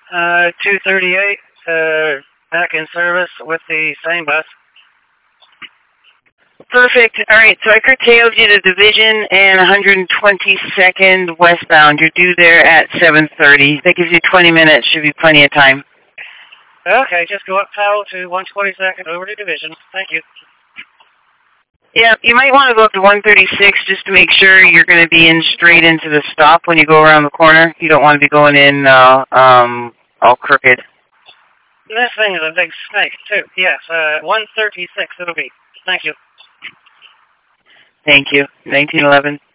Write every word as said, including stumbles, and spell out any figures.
Uh, two thirty-eight, uh, back in service with the same bus. Perfect. All right, so I curtailed you to Division and one hundred twenty-second westbound. You're due there at seven thirty. That gives you twenty minutes. Should be plenty of time. Okay, just go up Powell to one twenty-second over to Division. Thank you. Yeah, you might want to go up to one thirty-six just to make sure you're going to be in straight into the stop when you go around the corner. You don't want to be going in uh, um, all crooked. This thing is a big snake, too. Yes, uh, one thirty-six it'll be. Thank you. Thank you. nineteen eleven.